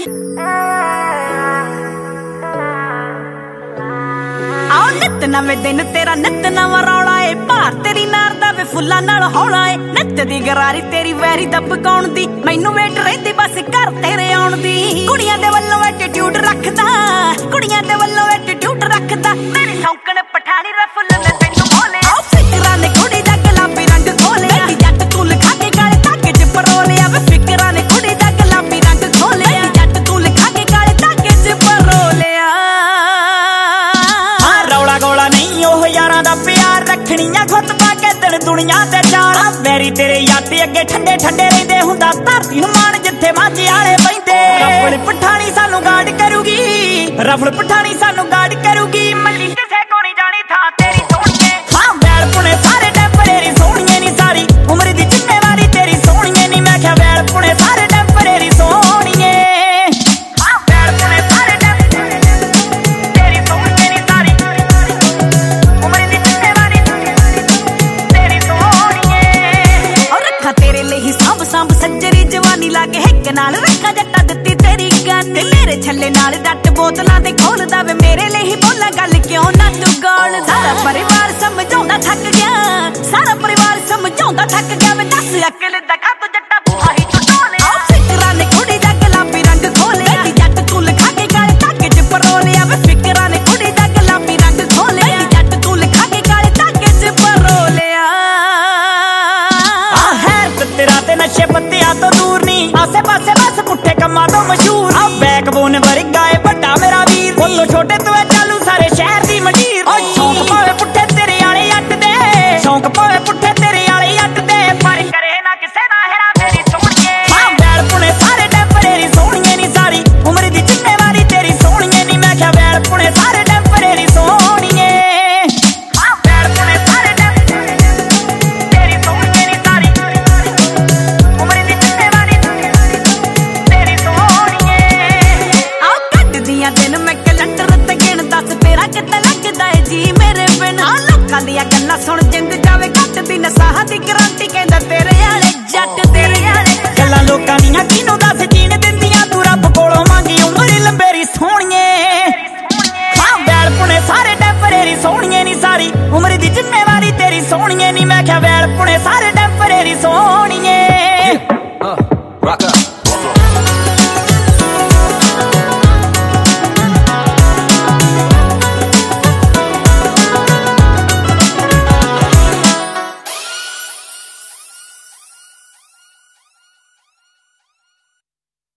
आओ नित नवे दिन तेरा नित नवा रौला है, भार तेरी नार दा वे फुल्लां नाल हौला है। नित दी गरारी तेरी वैरी दब गाउण दी, मैनू वेट रहिंदी बस घर तेरे आउण दी। कुड़ियां दे वल्लों एटीट्यूड रखदा, कुड़ियां दे वल्लों एटीट्यूड रखदा, मेरी सौंकण पठानी रफुल ने तैनू बोलिया। आओ फिकरां ने कुड़ी दा गुलाबी रंग खोलिया, जट तू लिखा के काले धागे च परोलिया। वे फिकरां ने कुड़ी दा गुलाबी रंग खोलिया, जट तू लिखा के काले धागे च परोलिया। गौला नहीं ओह यारां दा प्यार, रखणियां खुद पा के दिल दुनिया ते चार। वैरी तेरे याद अगे ठंडे ठंडे रहिंदे, हुंदा धरती नूं मान जिथे माझे आले बहिंदे। रफल पठानी सानू गार्ड करूगी, रफल पठानी सानू गार्ड करूगी। मल्ली किसे को नहीं जानी था तेरी सोहणीए। हां वैल पुणे सारे टैंपरेरी सोहणीए नी, सारी उम्र दी जिम्मेवारी तेरी सोहणीए नी। मैं क्या वैल पुणे सारे टैंपरेरी सोहणीए। हां वैल पुणे सारे तेरी सोहणीए नी, सारी उम्र दी जिम्मेवारी तेरी सोहणीए। और रखा तेरे लिए ही सांभ सांभ सज्जरी जवानी लाके हिक नाल रखा जट्टा दित्ती तेरी गन। मेरे छल्ले नाल डट बोतलां दे खोलदा वे, मेरे लिए ही बोला गल क्यों ना तू गौल। सारा परिवार समझाउंदा थक गया, सारा परिवार समझाउंदा थक गया। वे दस अकल दा कद जट्टा बूहा ही टुटोलिया। आओ फिकरां ने कुड़ी दा गुलाबी रंग खोलिया, जट तू लिखा के काले धागे च परोलिया। वे फिकरां ने कुड़ी दा गुलाबी रंग खोलिया, जट तू लिखा के काले धागे च परोलिया। तेरा ते नशे पत्तियां तो दूर नी, आसे पासे बस पुट्ठे कम्मां तो मशहूर। आ बैकबोन वर्गा है बड़ा मेरा वीर, वो तो छोटे तो चालू सारे शहर दी मंडीर। ओ शौक पावे पुट्ठे तेरे आले अट दे, शौक पावे पुट्ठे तेरे आले अट दे। पर करे ना किसे ना हेरा फेरी सोहणीए। हां वैल पुणे सारे टैंपरेरी सोहणीए नी, सारी उम्र दी जिम्मेवारी तेरी सोहणीए नी। मैं क्या वैल पुणे सारे टैंपरेरी सोहणीए। हां वैल पुणे सारे तेरी सोहणीए नी, सारी उम्र दी जिम्मेवारी तेरी सोहणीए। आओ कटदियां दिन मैं कैलेंडर ते गिण, दस तेरा किते लगदा है जी मेरे बिन। आ लोकां दियां गल्लां सुण जिंद जावे घट दी, नसाह दी गारंटी कहंदा तेरे आले जट तेरे आले। गल्लां लोकां दियां किनू दस जीण दिंदियां, तू रब कोलों मंगी उम्र लंबेरी सोहणीए। हां वैल पुणे सारे टैंपरेरी सोहणीए नी, सारी उम्र दी जिम्मेवारी तेरी सोहणीए नी। मैं क्या वैल पुणे सारे